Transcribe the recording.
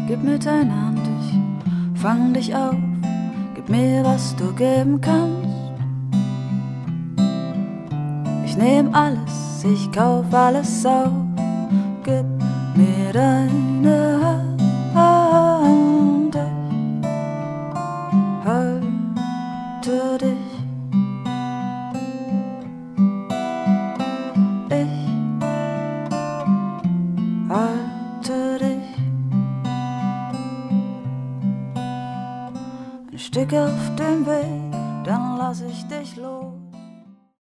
Gib mir deine Hand, ich fang dich auf. Gib mir, was du geben kannst. Ich nehm alles, ich kauf alles auf. Gib mir deine Hand, ich halte dich. Ich halte dich. Ein Stück auf dem Weg, dann lass ich dich los.